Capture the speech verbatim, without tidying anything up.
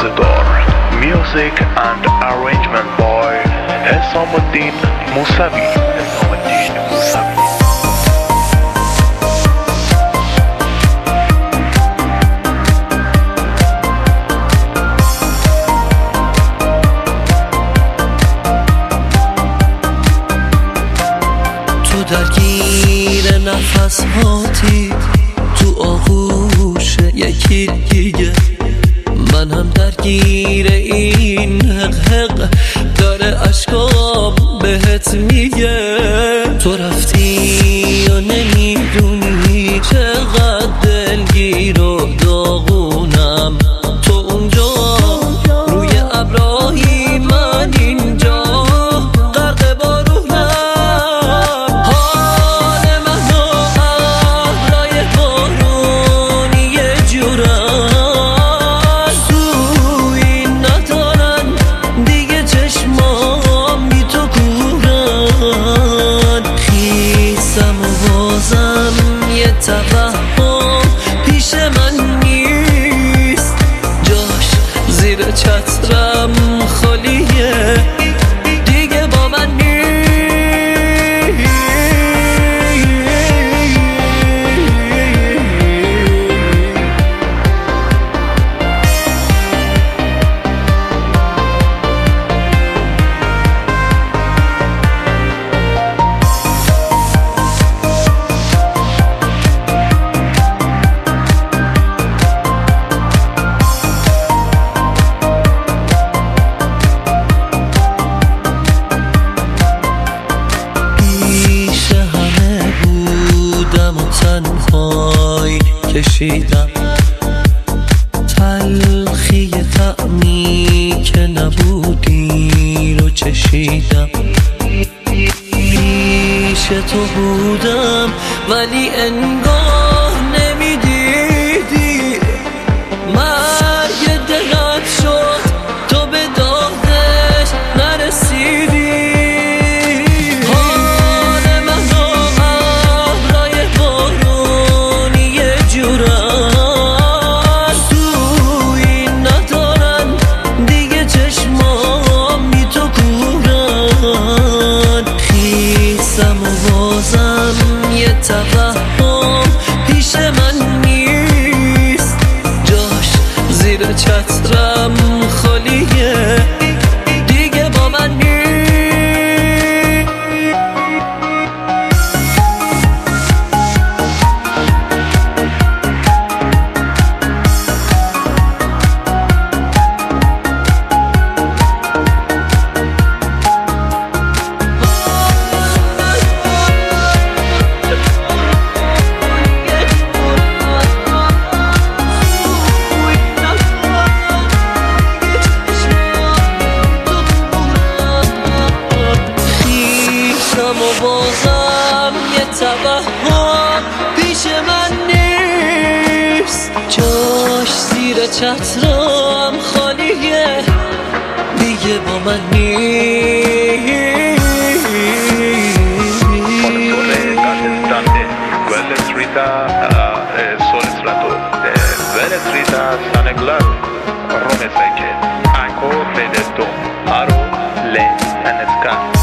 Ambassador. Music and arrangement by Hesamuddin Musavi. Hesamuddin Musavi. تو درگیر نفس هاتی، تو آغوش یکی دیگه، من هم درگیر این حق حق داره اشکام بهت میگه. تو رفتی و نمیدونی چقدر دلگیر و داغونم، تو اونجا روی ابراهی، من اینجا غرق بارونم. حال من و ابرای بارونی یه جورم، سوی ندارن دیگه چشمام بی تو کورن. خیسم و بازم یه توهم پیش من نیست، جاش زیر چترم خالیه، دیگه با من نیست. تنهایی کشیدم تلخی طعمی که نبودی رو چشیدم. پیش تو بودم ولی انگار نمیدیدی، مرگ دلت شد تو به دادش نرسیدی. خیسم و بازم یه توهم پیش من نیست، جاش زیر چترم خالیه، دیگه با من نیست. و بازم یه توهم پیش من نیست، جاش زیر چترم خالیه، دیگه با من نیست. Ancora le detto, aro le and